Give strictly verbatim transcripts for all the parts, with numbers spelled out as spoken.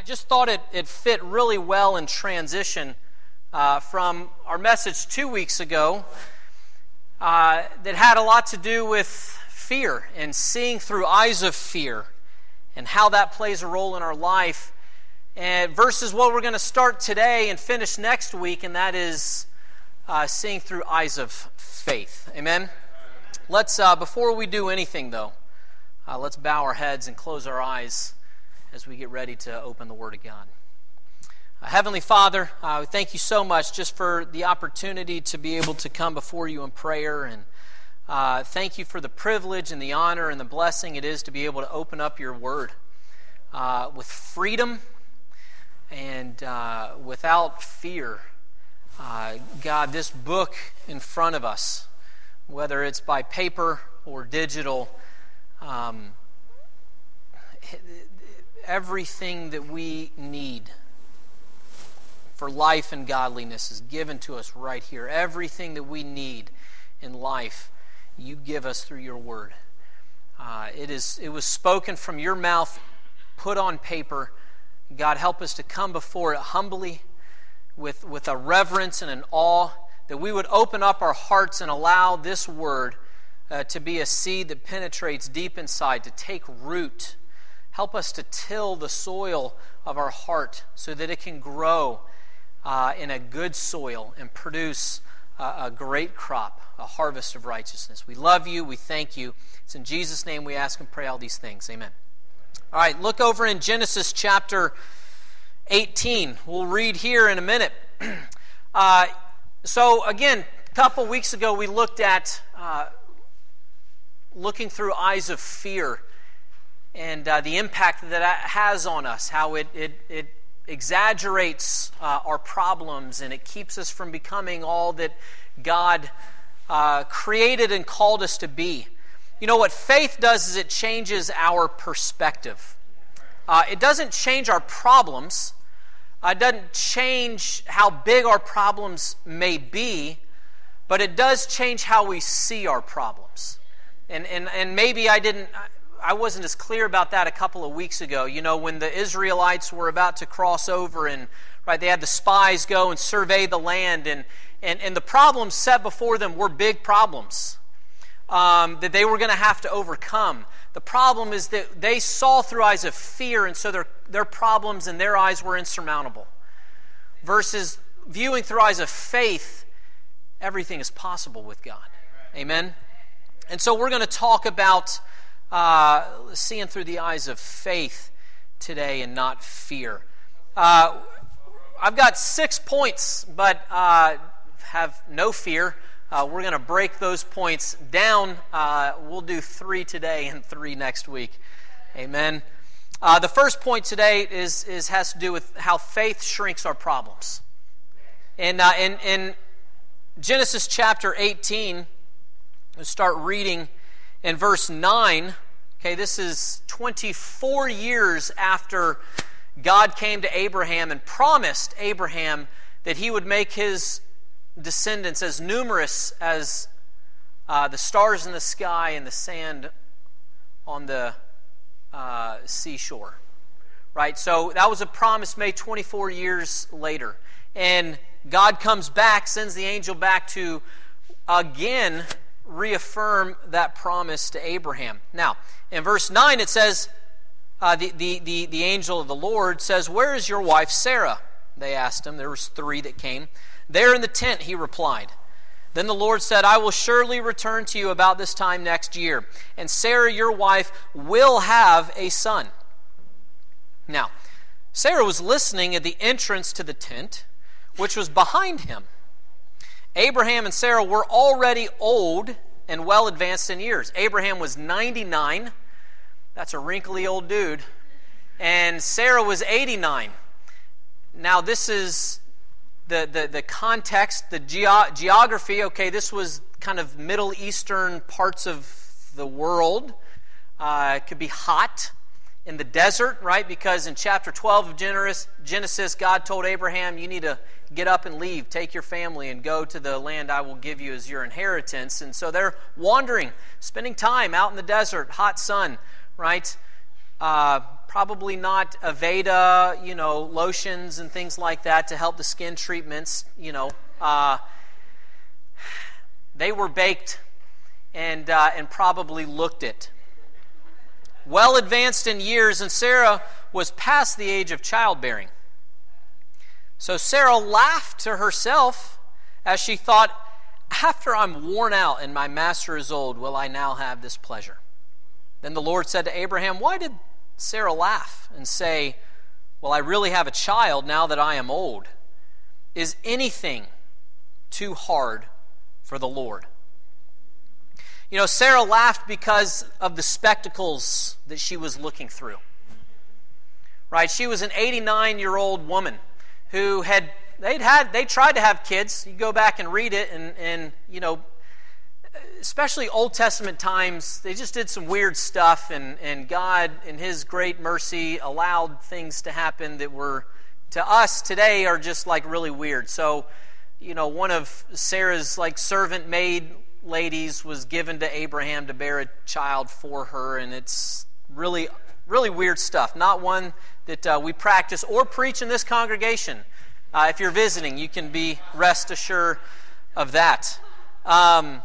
I just thought it, it fit really well in transition uh, from our message two weeks ago uh, that had a lot to do with fear and seeing through eyes of fear and how that plays a role in our life, and versus what we're going to start today and finish next week, and that is uh, seeing through eyes of faith. Amen? Let's, uh, before we do anything though, uh, let's bow our heads and close our eyes as we get ready to open the Word of God. Uh, Heavenly Father, uh, we thank you so much just for the opportunity to be able to come before you in prayer, and uh, thank you for the privilege and the honor and the blessing it is to be able to open up your Word uh, with freedom and uh, without fear. Uh, God, this book in front of us, whether it's by paper or digital, um, everything that we need for life and godliness is given to us right here. Everything that we need in life, you give us through your word. Uh, it is. It was spoken from your mouth, put on paper. God, help us to come before it humbly, with, with a reverence and an awe, that we would open up our hearts and allow this word uh, to be a seed that penetrates deep inside, to take root. Help us to till the soil of our heart so that it can grow uh, in a good soil and produce uh, a great crop, a harvest of righteousness. We love you. We thank you. It's in Jesus' name we ask and pray all these things. Amen. All right, look over in Genesis chapter eighteen. We'll read here in a minute. uh, so again, a couple weeks ago we looked at uh, looking through eyes of fear, and uh, the impact that that has on us, how it it, it exaggerates uh, our problems, and it keeps us from becoming all that God uh, created and called us to be. You know, what faith does is it changes our perspective. Uh, it doesn't change our problems. Uh, it doesn't change how big our problems may be, but it does change how we see our problems. And and and maybe I didn't... I wasn't as clear about that a couple of weeks ago. You know, when the Israelites were about to cross over, and right, they had the spies go and survey the land, and and, and the problems set before them were big problems um, that they were going to have to overcome. The problem is that they saw through eyes of fear, and so their their problems in their eyes were insurmountable. Versus viewing through eyes of faith, everything is possible with God. Amen? And so we're going to talk about Uh, seeing through the eyes of faith today and not fear. Uh, I've got six points, but uh, have no fear. Uh, we're going to break those points down. Uh, we'll do three today and three next week. Amen. Uh, the first point today is, is has to do with how faith shrinks our problems. And uh, in, in Genesis chapter eighteen, we'll start reading in verse nine. Okay, this is twenty-four years after God came to Abraham and promised Abraham that he would make his descendants as numerous as uh, the stars in the sky and the sand on the uh, seashore. Right? So that was a promise made twenty-four years later. And God comes back, sends the angel back to again reaffirm that promise to Abraham. Now, in verse nine it says, uh, the, the, the, the angel of the Lord says, "Where is your wife Sarah?" They asked him. There was three that came. "There in the tent," he replied. Then the Lord said, "I will surely return to you about this time next year, and Sarah, your wife, will have a son." Now, Sarah was listening at the entrance to the tent, which was behind him. Abraham and Sarah were already old and well advanced in years. Abraham was ninety-nine. That's a wrinkly old dude. And Sarah was eighty-nine. Now this is the, the, the context, the ge- geography. Okay, this was kind of Middle Eastern parts of the world. Uh, it could be hot in the desert, right? Because in chapter twelve of Genesis, God told Abraham, you need to get up and leave, take your family, and go to the land I will give you as your inheritance. And so they're wandering, spending time out in the desert, hot sun, right? uh, probably not Aveda, you know, lotions and things like that to help the skin treatments, you know. Uh, they were baked and uh, and probably looked it. Well advanced in years, and Sarah was past the age of childbearing. So Sarah laughed to herself as she thought, after I'm worn out and my master is old, will I now have this pleasure? Then the Lord said to Abraham, why did Sarah laugh and say, will I really have a child now that I am old? Is anything too hard for the Lord? You know, Sarah laughed because of the spectacles that she was looking through. Right? She was an eighty-nine-year-old woman who had, they'd had, they tried to have kids. You go back and read it, and, and, you know, especially Old Testament times, they just did some weird stuff, and, and God, in His great mercy, allowed things to happen that were, to us today, are just like really weird. So, you know, one of Sarah's like servant maid ladies was given to Abraham to bear a child for her, and it's really, really weird stuff. Not one that uh, we practice or preach in this congregation. Uh, if you're visiting, you can be rest assured of that. Um,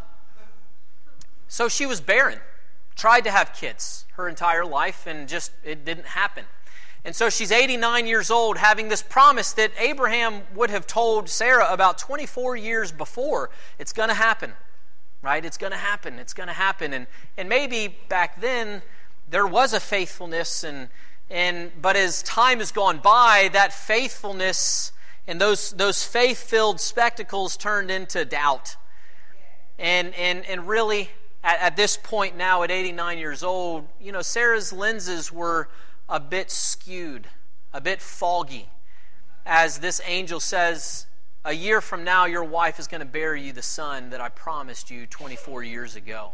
so she was barren, tried to have kids her entire life, and just it didn't happen. And so she's eighty-nine years old, having this promise that Abraham would have told Sarah about twenty-four years before. It's going to happen. Right? It's going to happen. It's going to happen. And and maybe back then there was a faithfulness, and and but as time has gone by, that faithfulness and those those faith-filled spectacles turned into doubt. And and and really at, at this point now at eighty-nine years old, you know, Sarah's lenses were a bit skewed, a bit foggy. As this angel says, a year from now, your wife is going to bear you the son that I promised you twenty-four years ago.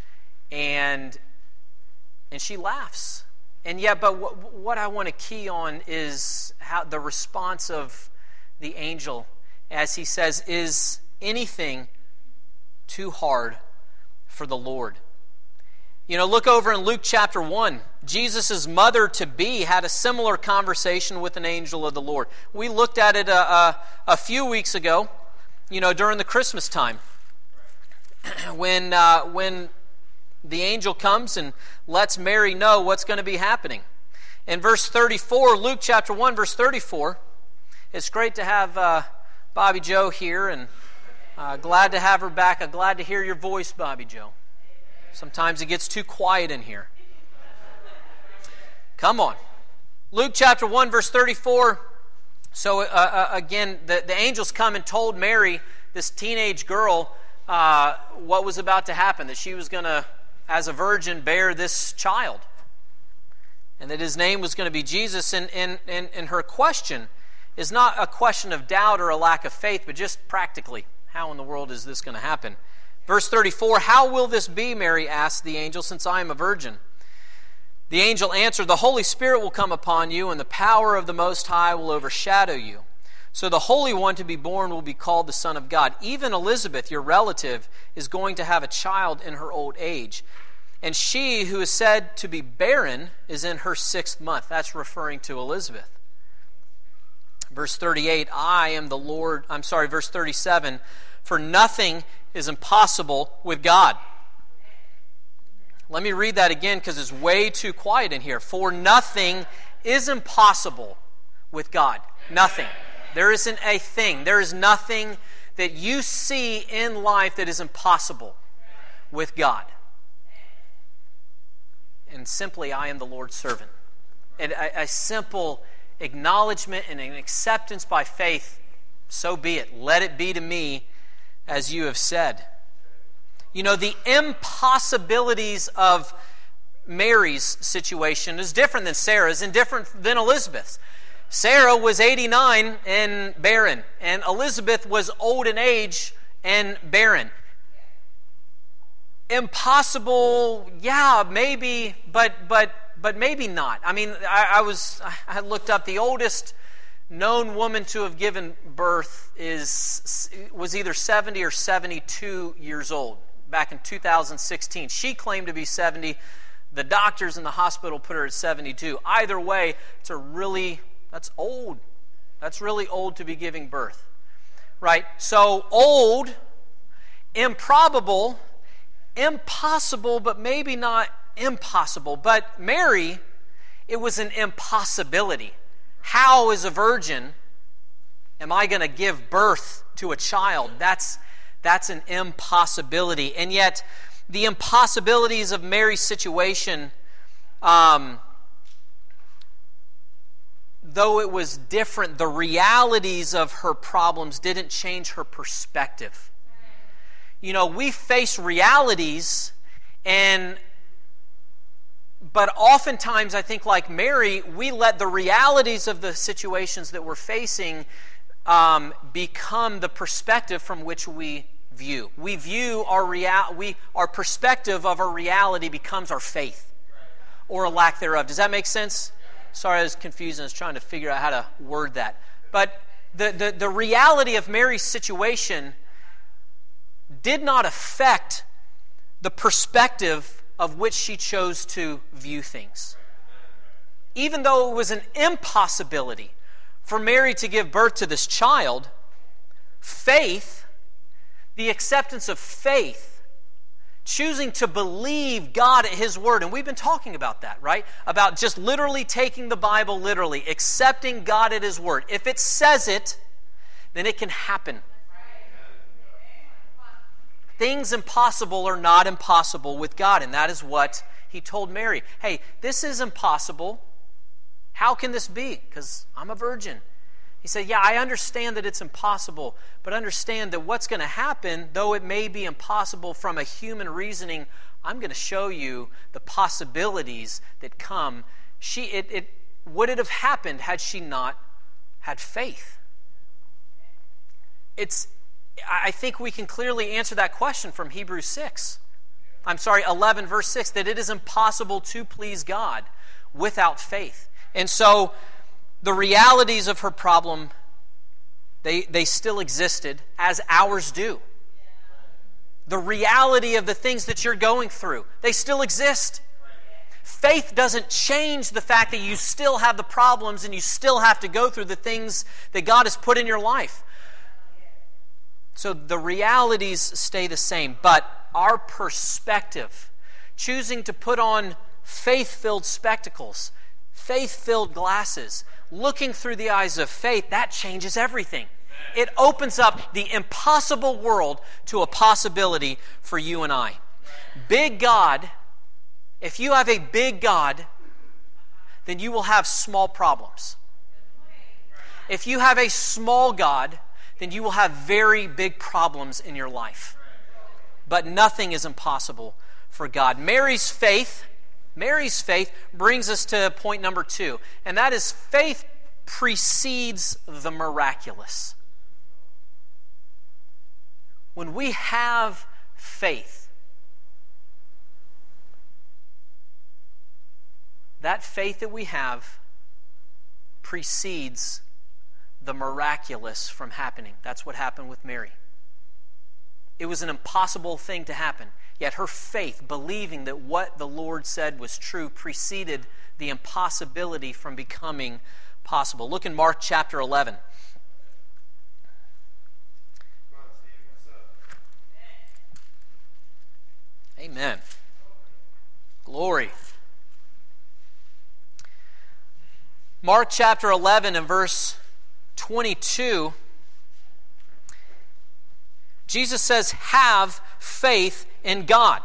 And and she laughs. And yet, but what, what I want to key on is how the response of the angel as he says, is anything too hard for the Lord? You know, look over in Luke chapter one. Jesus' mother-to-be had a similar conversation with an angel of the Lord. We looked at it a, a, a few weeks ago, you know, during the Christmas time. When, uh, when the angel comes and lets Mary know what's going to be happening. In verse thirty-four, Luke chapter one, verse thirty-four, it's great to have uh, Bobby Joe here, and uh, glad to have her back. I'm glad to hear your voice, Bobby Joe. Sometimes it gets too quiet in here. Come on. Luke chapter one, verse thirty-four. So uh, uh, again, the, the angels come and told Mary, this teenage girl, uh, what was about to happen, that she was going to, as a virgin, bear this child. And that his name was going to be Jesus. And, and, and, and her question is not a question of doubt or a lack of faith, but just practically, how in the world is this going to happen? Verse thirty-four, "How will this be," Mary asked the angel, "since I am a virgin?" The angel answered, "The Holy Spirit will come upon you, and the power of the Most High will overshadow you. So the Holy One to be born will be called the Son of God. Even Elizabeth, your relative, is going to have a child in her old age. And she who is said to be barren is in her sixth month." That's referring to Elizabeth. Verse thirty-eight, I am the Lord, I'm sorry, verse thirty-seven, "For nothing is impossible with God." Let me read that again because it's way too quiet in here. For nothing is impossible with God. Nothing. There isn't a thing. There is nothing that you see in life that is impossible with God. And simply, I am the Lord's servant. And a, a simple acknowledgement and an acceptance by faith, so be it. Let it be to me as you have said. You know, the impossibilities of Mary's situation is different than Sarah's and different than Elizabeth's. Sarah was eighty-nine and barren, and Elizabeth was old in age and barren. Impossible, yeah, maybe, but but but maybe not. I mean, I, I was I looked up the oldest known woman to have given birth is was either seventy or seventy-two years old back in two thousand sixteen. She claimed to be seventy. The doctors in the hospital put her at seventy-two. Either way, it's a really, that's old. That's really old to be giving birth. Right? So old, improbable, impossible, but maybe not impossible. But Mary, it was an impossibility. How, as a virgin, am I going to give birth to a child? That's, that's an impossibility. And yet, the impossibilities of Mary's situation, um, though it was different, the realities of her problems didn't change her perspective. You know, we face realities, and but oftentimes, I think like Mary, we let the realities of the situations that we're facing um, become the perspective from which we view. We view our real, we our perspective of our reality becomes our faith, or a lack thereof. Does that make sense? Sorry, I was confused and I was trying to figure out how to word that. But the, the, the reality of Mary's situation did not affect the perspective of which she chose to view things. Even though it was an impossibility for Mary to give birth to this child, faith, the acceptance of faith, choosing to believe God at His Word. And we've been talking about that, right? About just literally taking the Bible literally, accepting God at His Word. If it says it, then it can happen. Things impossible are not impossible with God, and that is what He told Mary. Hey, this is impossible. How can this be? Because I'm a virgin. He said, yeah, I understand that it's impossible, but understand that what's going to happen, though it may be impossible from a human reasoning, I'm going to show you the possibilities that come. She, it, it, would it have happened had she not had faith? It's, I think we can clearly answer that question from Hebrews six. I'm sorry, eleven verse six, that it is impossible to please God without faith. And so, the realities of her problem, they, they still existed, as ours do. The reality of the things that you're going through, they still exist. Faith doesn't change the fact that you still have the problems and you still have to go through the things that God has put in your life. So the realities stay the same, but our perspective, choosing to put on faith-filled spectacles, faith-filled glasses, looking through the eyes of faith, that changes everything. It opens up the impossible world to a possibility for you and I. Big God, if you have a big God, then you will have small problems. If you have a small God, then you will have very big problems in your life. But nothing is impossible for God. Mary's faith Mary's faith brings us to point number two, and that is faith precedes the miraculous. When we have faith, that faith that we have precedes the miraculous from happening. That's what happened with Mary. It was an impossible thing to happen. Yet her faith, believing that what the Lord said was true, preceded the impossibility from becoming possible. Look in Mark chapter eleven. Amen. Glory. Mark chapter eleven and verse twenty-two. Jesus says, have faith in God.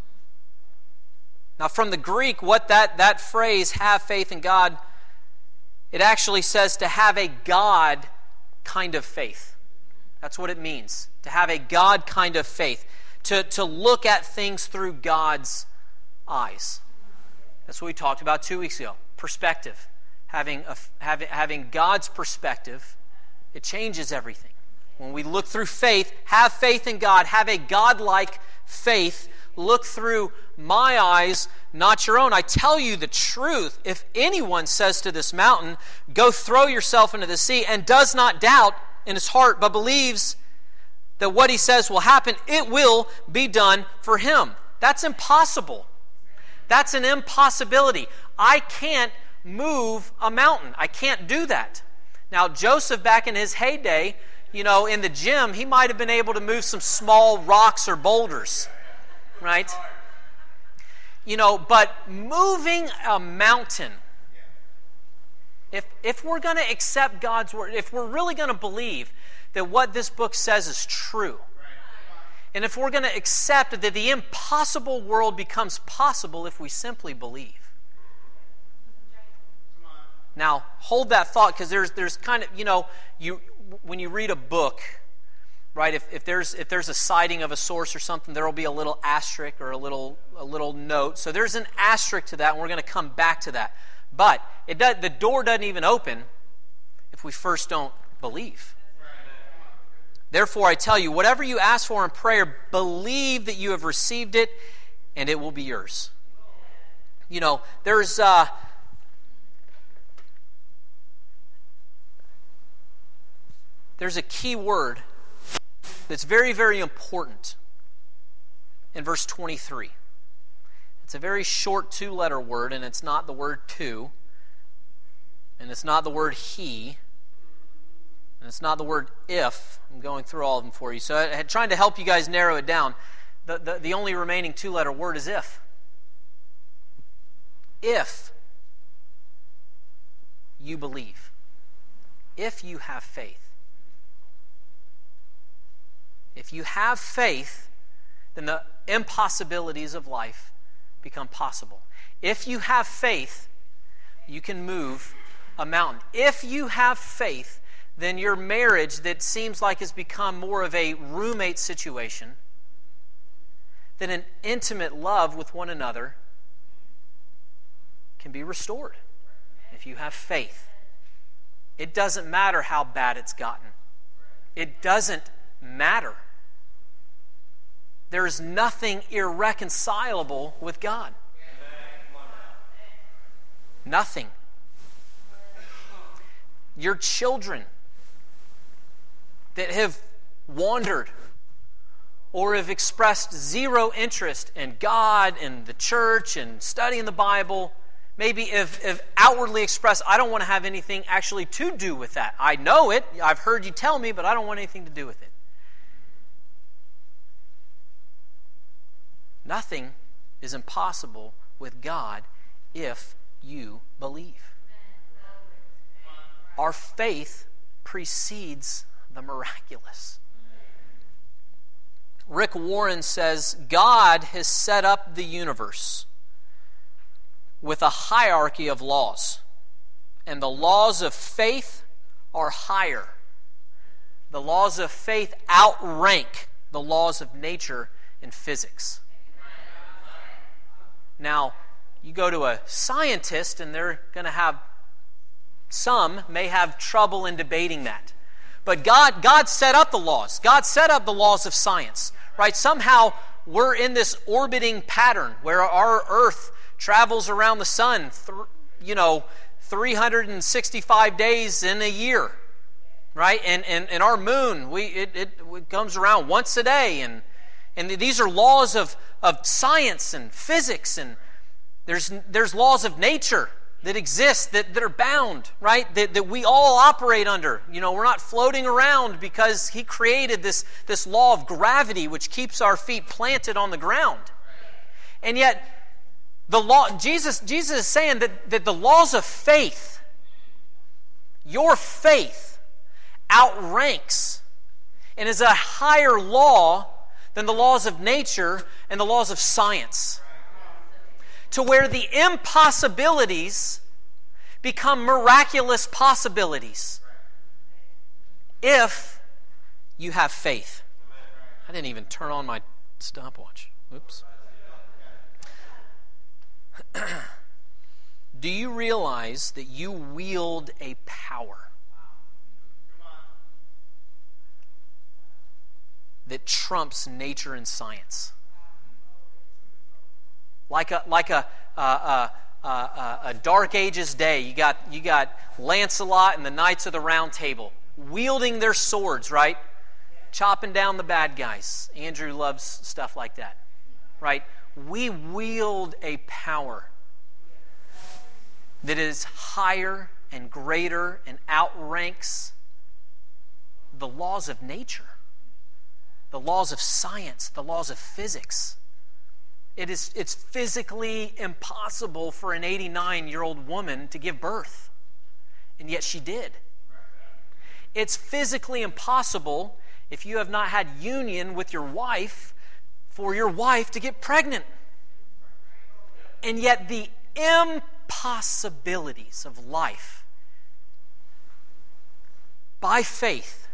Now from the Greek, what that, that phrase, have faith in God, it actually says to have a God kind of faith. That's what it means. To have a God kind of faith. To, to look at things through God's eyes. That's what we talked about two weeks ago. Perspective. Having, a, having, having God's perspective, it changes everything. When we look through faith, have faith in God, have a God-like faith, look through my eyes, not your own. I tell you the truth, if anyone says to this mountain, go throw yourself into the sea, and does not doubt in his heart, but believes that what he says will happen, it will be done for him. That's impossible. That's an impossibility. I can't move a mountain. I can't do that. Now, Joseph, back in his heyday, you know, in the gym, he might have been able to move some small rocks or boulders, right? You know, but moving a mountain, if if we're going to accept God's word, if we're really going to believe that what this book says is true, and if we're going to accept that the impossible world becomes possible if we simply believe. Now, hold that thought, because there's there's kind of, you know, you when you read a book, right, if, if there's if there's a citing of a source or something, there will be a little asterisk or a little a little note. So there's an asterisk to that, and we're going to come back to that. But it does, the door doesn't even open if we first don't believe. Therefore, I tell you, whatever you ask for in prayer, believe that you have received it, and it will be yours. You know, there's uh, there's a key word that's very, very important in verse twenty-three. It's a very short two-letter word, and it's not the word to, and it's not the word he, and it's not the word if. I'm going through all of them for you. So I had trying to help you guys narrow it down. The, the, the only remaining two-letter word is if. If you believe. If you have faith. If you have faith, then the impossibilities of life become possible. If you have faith, you can move a mountain. If you have faith, then your marriage that seems like has become more of a roommate situation than an intimate love with one another can be restored. If you have faith. It doesn't matter how bad it's gotten. It doesn't matter. There is nothing irreconcilable with God. Nothing. Your children that have wandered or have expressed zero interest in God and the church and studying the Bible, maybe if, if outwardly expressed, I don't want to have anything actually to do with that. I know it, I've heard you tell me, but I don't want anything to do with it. Nothing is impossible with God if you believe. Our faith precedes the miraculous. Rick Warren says, God has set up the universe with a hierarchy of laws, and the laws of faith are higher. The laws of faith outrank the laws of nature and physics. Now, you go to a scientist, and they're going to have, some may have trouble in debating that. But God, God set up the laws. God set up the laws of science, right? Somehow we're in this orbiting pattern where our Earth travels around the sun, th- you know, three hundred sixty-five days in a year, right? And and, and our moon, we it, it, it comes around once a day, and and these are laws of, of science and physics, and there's there's laws of nature that exist, that, that are bound, right? That, that we all operate under. You know, we're not floating around because He created this, this law of gravity which keeps our feet planted on the ground. And yet, the law, Jesus, Jesus is saying that, that the laws of faith, your faith, outranks and is a higher law than the laws of nature and the laws of science. To where the impossibilities become miraculous possibilities if you have faith. I didn't even turn on my stopwatch. Oops. Do you realize that you wield a power that trumps nature and science? Like a like a uh, uh, uh, uh, a Dark Ages day, you got you got Lancelot and the Knights of the Round Table wielding their swords, right, chopping down the bad guys. Andrew loves stuff like that, right? we wield a power that is higher and greater and outranks the laws of nature, the laws of science, the laws of physics. It is, it's physically impossible for an eighty-nine-year-old woman to give birth, and yet she did. It's physically impossible, if you have not had union with your wife, for your wife to get pregnant. And yet the impossibilities of life, by faith,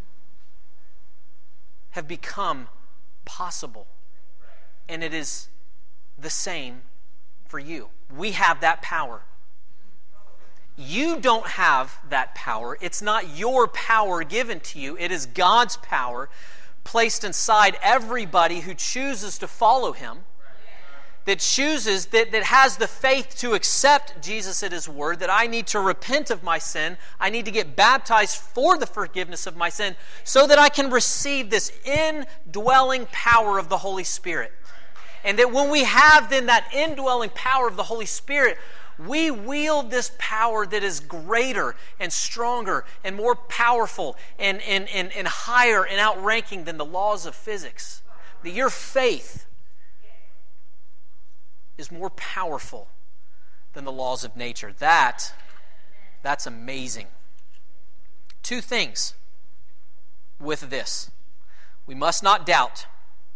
have become possible. And it is the same for you. We have that power. You don't have that power. It's not your power given to you. It is God's power placed inside everybody who chooses to follow Him, that chooses, that, that has the faith to accept Jesus at His word, that I need to repent of my sin, I need to get baptized for the forgiveness of my sin, so that I can receive this indwelling power of the Holy Spirit. And that when we have then that indwelling power of the Holy Spirit, we wield this power that is greater and stronger and more powerful and, and, and, and higher and outranking than the laws of physics. That your faith is more powerful than the laws of nature. That, that's amazing. Two things with this. We must not doubt.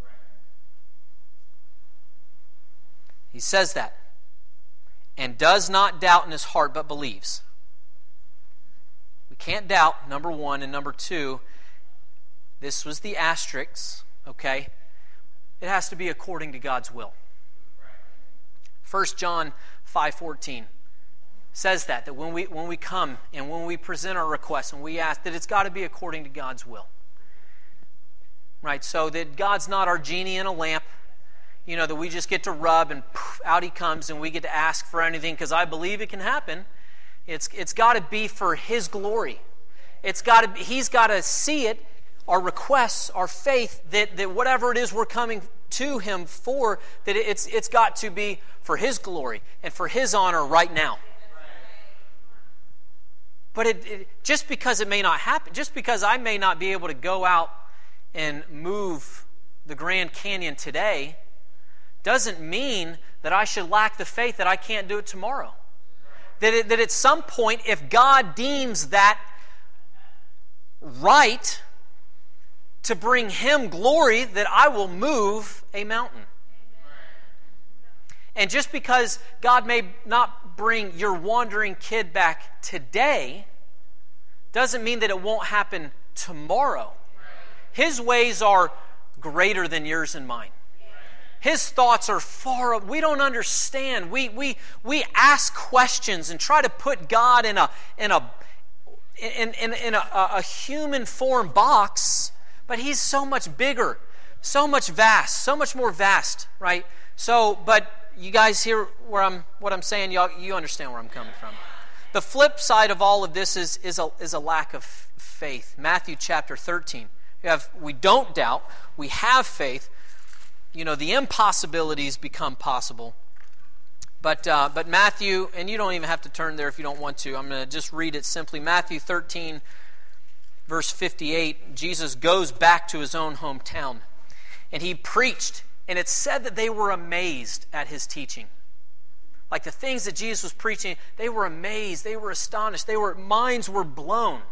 He says that. And does not doubt in his heart, but believes. We can't doubt, number one. And number two, this was the asterisk, okay? It has to be according to God's will. First John five fourteen says that, that when we, when we come and when we present our requests and we ask, that it's got to be according to God's will. Right? So that God's not our genie in a lamp, you know, that we just get to rub and poof, out He comes and we get to ask for anything because I believe it can happen. It's it's got to be for His glory. It's got to be, He's got to see it, our requests, our faith, that, that whatever it is we're coming to Him for, that it's it's got to be for His glory and for His honor right now. But it, it, just because it may not happen, just because I may not be able to go out and move the Grand Canyon today, doesn't mean that I should lack the faith that I can't do it tomorrow. That, it, that at some point, if God deems that right to bring Him glory, that I will move a mountain. And just because God may not bring your wandering kid back today, doesn't mean that it won't happen tomorrow. His ways are greater than yours and mine. His thoughts are far, we don't understand. We we we ask questions and try to put God in a in a in, in, in a, a human form box, but He's so much bigger, so much vast, so much more vast, right? So, but you guys hear where I'm what I'm saying, y'all you understand where I'm coming from. The flip side of all of this is is a is a lack of faith. Matthew chapter thirteen. We have we don't doubt, we have faith. You know, the impossibilities become possible. But uh, but Matthew, and you don't even have to turn there if you don't want to. I'm going to just read it simply. Matthew thirteen, verse fifty-eight. Jesus goes back to His own hometown. And He preached. And it said that they were amazed at His teaching. Like the things that Jesus was preaching, they were amazed. They were astonished. They were minds were blown.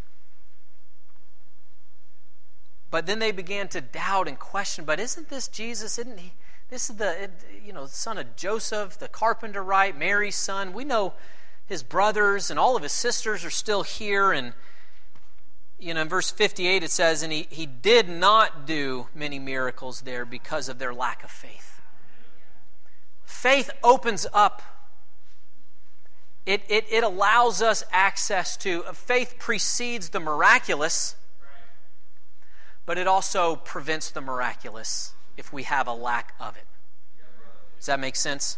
But then they began to doubt and question, but isn't this Jesus? Isn't He? This is the, you know, son of Joseph, the carpenter, right? Mary's son. We know His brothers and all of His sisters are still here. And, you know, in verse fifty-eight it says, and he, he did not do many miracles there because of their lack of faith. Faith opens up. It, it, it allows us access to, faith precedes the miraculous, but it also prevents the miraculous if we have a lack of it. Does that make sense?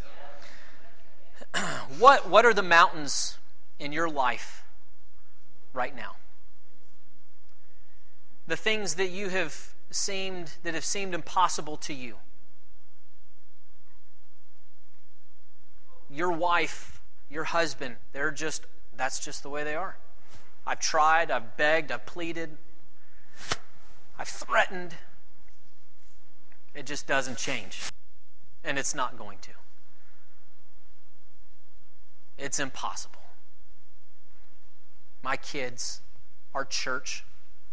What, what are the mountains in your life right now? The things that you have seemed, that have seemed impossible to you. your wife, your husband, they're just, that's just the way they are. I've tried, I've begged, I've pleaded, I've threatened. It just doesn't change. And it's not going to. It's impossible. My kids, our church.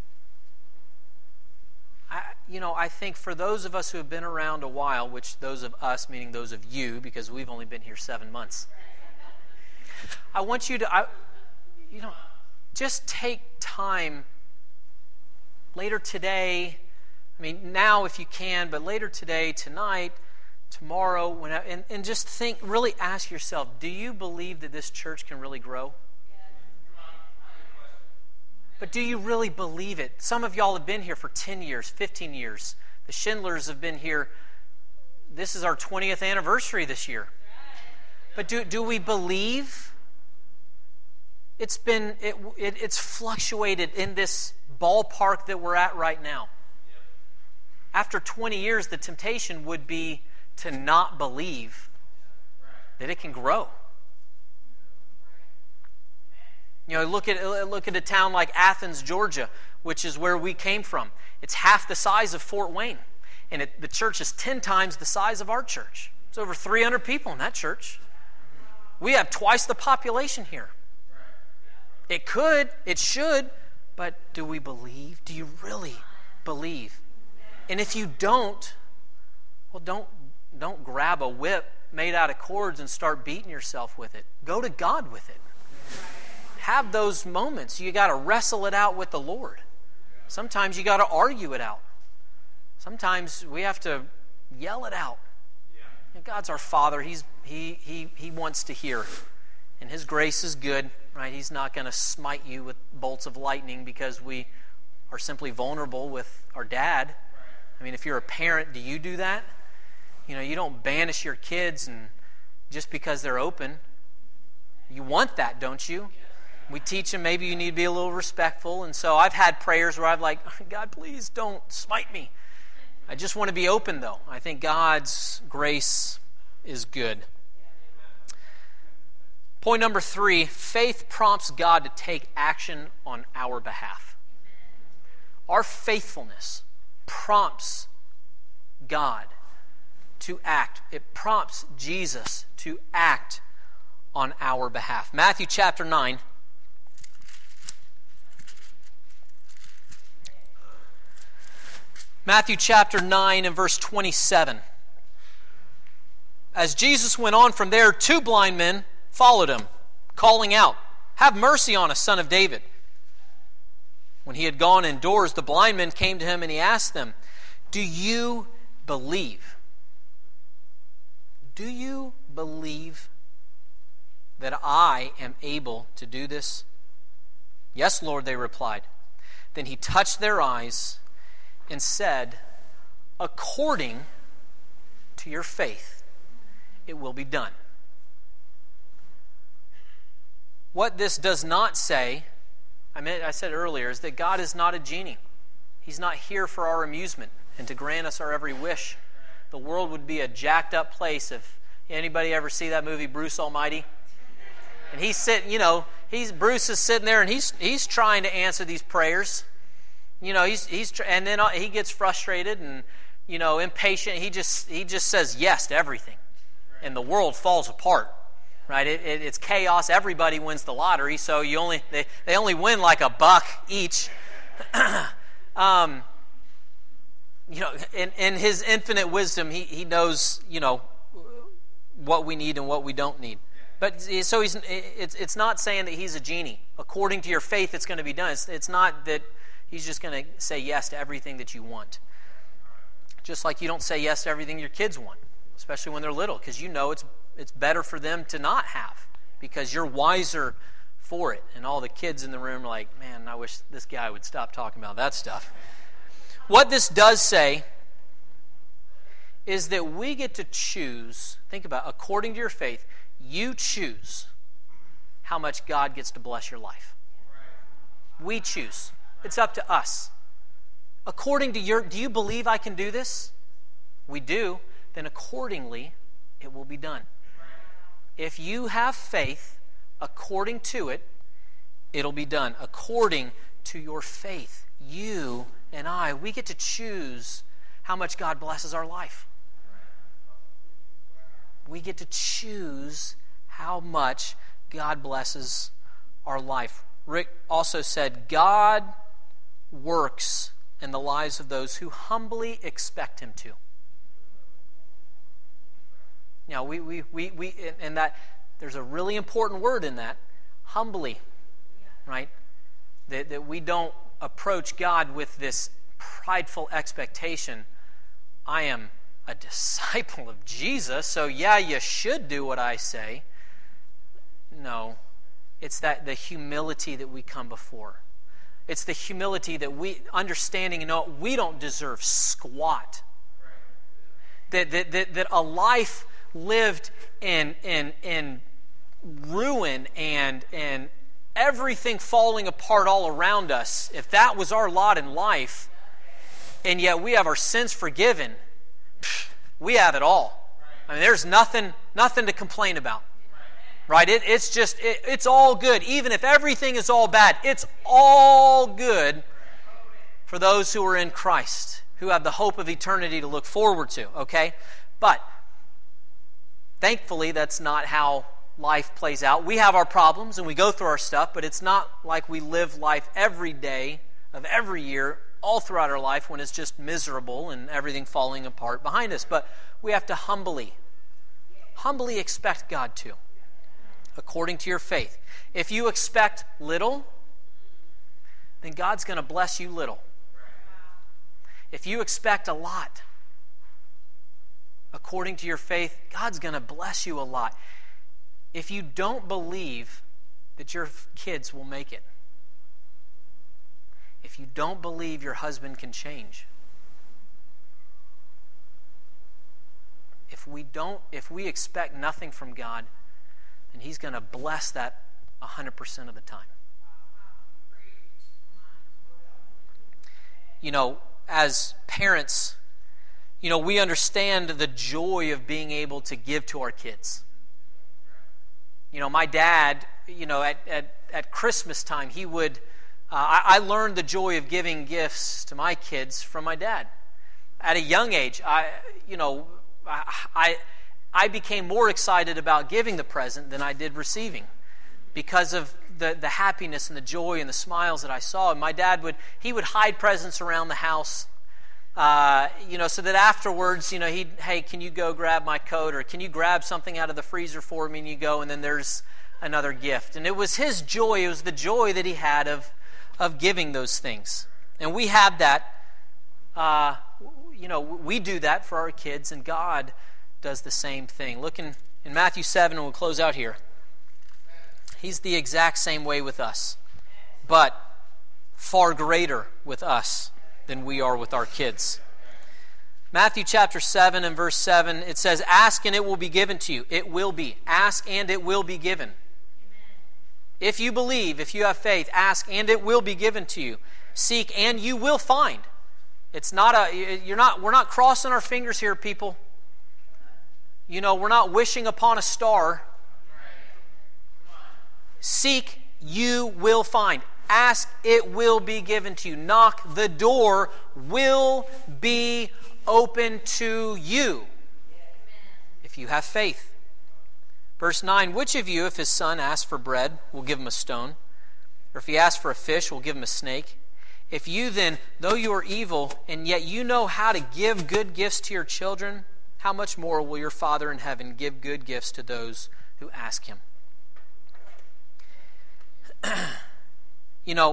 I, you know, I think for those of us who have been around a while, which those of us, meaning those of you, because we've only been here seven months, I want you to, I, you know, just take time later today. I mean, now if you can, but later today, tonight, tomorrow, when I, and, and just think, really ask yourself, do you believe that this church can really grow? But do you really believe it? Some of y'all have been here for ten years, fifteen years. The Schindlers have been here. This is our twentieth anniversary this year. But do, do we believe? It's been it, it, it's fluctuated in this ballpark that we're at right now. After twenty years, the temptation would be to not believe that it can grow. You know, look at look at a town like Athens, Georgia, which is where we came from. It's half the size of Fort Wayne, and it, the church is ten times the size of our church. It's over three hundred people in that church. We have twice the population here. It could, it should, but do we believe? Do you really believe? And if you don't, well, don't don't grab a whip made out of cords and start beating yourself with it. Go to God with it. Have those moments. You got to wrestle it out with the Lord. Sometimes you got to argue it out. Sometimes we have to yell it out. And God's our Father. He's he he he wants to hear, and His grace is good, right? He's not going to smite you with bolts of lightning because we are simply vulnerable with our dad. I mean, if you're a parent, do you do that? You know, you don't banish your kids and just because they're open. You want that, don't you? We teach them maybe you need to be a little respectful. And so I've had prayers where I've like, God, please don't smite me. I just want to be open, though. I think God's grace is good. Point number three, faith prompts God to take action on our behalf. Our faithfulness prompts God to act. It prompts Jesus to act on our behalf. Matthew chapter nine. Matthew chapter nine and verse twenty-seven. As Jesus went on from there, two blind men followed him, calling out, "Have mercy on us, Son of David." When he had gone indoors, the blind men came to him and he asked them, "Do you believe? Do you believe that I am able to do this?" "Yes, Lord," they replied. Then he touched their eyes and said, "According to your faith, it will be done." What this does not say, I mean, I said earlier, is that God is not a genie. He's not here for our amusement and to grant us our every wish. The world would be a jacked up place if anybody ever see that movie Bruce Almighty. And he's sitting, you know, he's Bruce is sitting there and he's he's trying to answer these prayers. You know, he's he's and then he gets frustrated and, you know, impatient. He just he just says yes to everything, and the world falls apart. Right? It, it, it's chaos. Everybody wins the lottery, so you only they, they only win like a buck each. um, you know, in, in His infinite wisdom, he he knows, you know, what we need and what we don't need. But so he's it's it's not saying that He's a genie. According to your faith, it's going to be done. It's, it's not that He's just going to say yes to everything that you want. Just like you don't say yes to everything your kids want, especially when they're little, because you know it's it's better for them to not have, because you're wiser for it. And all the kids in the room are like, man, I wish this guy would stop talking about that stuff. What this does say is that we get to choose, think about it, according to your faith, you choose how much God gets to bless your life. We choose. It's up to us. According to your, do you believe I can do this? We do. Then accordingly, it will be done. If you have faith according to it, it'll be done. According to your faith. You and I, we get to choose how much God blesses our life. We get to choose how much God blesses our life. Rick also said, God works in the lives of those who humbly expect Him to. Now, we, we, we, we and that, there's a really important word in that, humbly, right? That, that we don't approach God with this prideful expectation. I am a disciple of Jesus, so yeah, you should do what I say. No, it's that the humility that we come before. It's the humility that we, understanding, you know, we don't deserve squat. That, that, that, that a life lived in, in, in ruin and, and everything falling apart all around us, if that was our lot in life, and yet we have our sins forgiven, we have it all. I mean, there's nothing, nothing to complain about. Right? It, it's just, it, it's all good. Even if everything is all bad, it's all good for those who are in Christ, who have the hope of eternity to look forward to. Okay? But, thankfully, that's not how life plays out. We have our problems and we go through our stuff, but it's not like we live life every day of every year, all throughout our life, when it's just miserable and everything falling apart behind us. But we have to humbly, humbly expect God to. According to your faith. If you expect little, then God's going to bless you little. If you expect a lot, according to your faith, God's going to bless you a lot. If you don't believe that your kids will make it, if you don't believe your husband can change, if we don't, if we expect nothing from God, and He's going to bless that one hundred percent of the time. You know, as parents, you know, we understand the joy of being able to give to our kids. You know, my dad, you know, at, at, at Christmas time, he would, uh, I, I learned the joy of giving gifts to my kids from my dad. At a young age, I, you know, I... I I became more excited about giving the present than I did receiving because of the, the happiness and the joy and the smiles that I saw. And my dad would, he would hide presents around the house, uh, you know, so that afterwards, you know, he'd, hey, can you go grab my coat, or can you grab something out of the freezer for me, and you go, and then there's another gift. And it was his joy, it was the joy that he had of, of giving those things. And we have that, uh, you know, we do that for our kids, and God does the same thing. Look in, in Matthew seven, and we'll close out here. He's the exact same way with us, but far greater with us than we are with our kids. Matthew chapter seven and verse seven, it says, ask and it will be given to you. It will be. Ask and it will be given. If you believe, if you have faith, ask and it will be given to you. Seek and you will find. It's not a, you're not, we're not crossing our fingers here, people. You know, we're not wishing upon a star. Seek, you will find. Ask, it will be given to you. Knock, the door will be open to you. If you have faith. Verse nine, which of you, if his son asks for bread, will give him a stone? Or if he asks for a fish, will give him a snake? If you then, though you are evil, and yet you know how to give good gifts to your children, how much more will your Father in heaven give good gifts to those who ask Him? You know,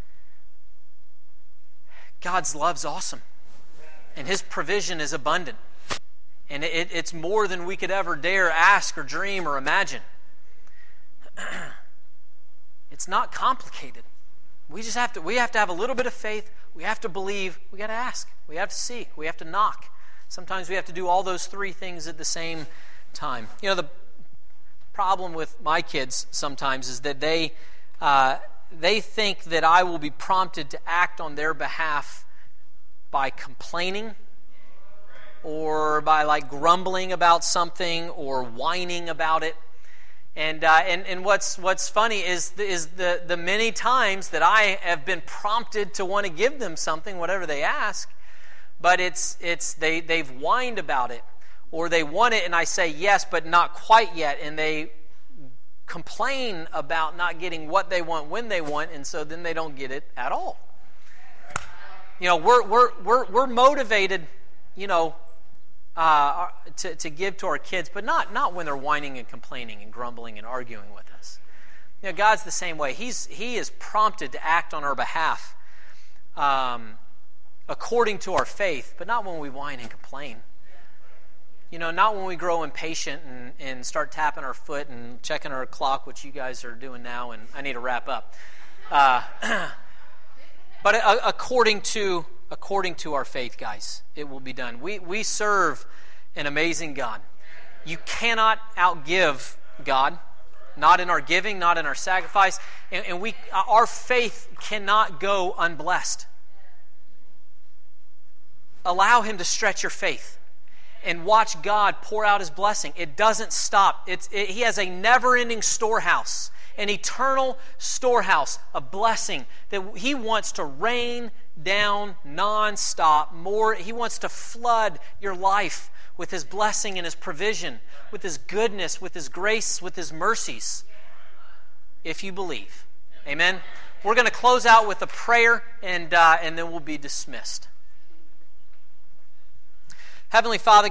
God's love's awesome. And His provision is abundant. And it, it's more than we could ever dare ask or dream or imagine. It's not complicated. We just have to, we have to have a little bit of faith. We have to believe. We got to ask. We have to seek. We have to knock. Sometimes we have to do all those three things at the same time. You know, the problem with my kids sometimes is that they uh, they think that I will be prompted to act on their behalf by complaining or by like grumbling about something or whining about it. And uh, and and what's what's funny is the, is the the many times that I have been prompted to want to give them something, whatever they ask, but it's it's they they've whined about it, or they want it, and I say yes, but not quite yet, and they complain about not getting what they want when they want, and so then they don't get it at all. You know, we're we're we're we're motivated, you know. Uh, to, to give to our kids, but not not when they're whining and complaining and grumbling and arguing with us. You know, God's the same way. He's He is prompted to act on our behalf um, according to our faith, but not when we whine and complain. You know, not when we grow impatient and, and start tapping our foot and checking our clock, which you guys are doing now, and I need to wrap up. Uh, but uh, according to According to our faith, guys, it will be done. We we serve an amazing God. You cannot outgive God, not in our giving, not in our sacrifice, and, and we our faith cannot go unblessed. Allow Him to stretch your faith and watch God pour out His blessing. It doesn't stop. It's it, He has a never-ending storehouse, an eternal storehouse of blessing that He wants to rain down non-stop. More, He wants to flood your life with His blessing and His provision, with His goodness, with His grace, with His mercies, if you believe. Amen? We're going to close out with a prayer, and uh, and then we'll be dismissed. Heavenly Father,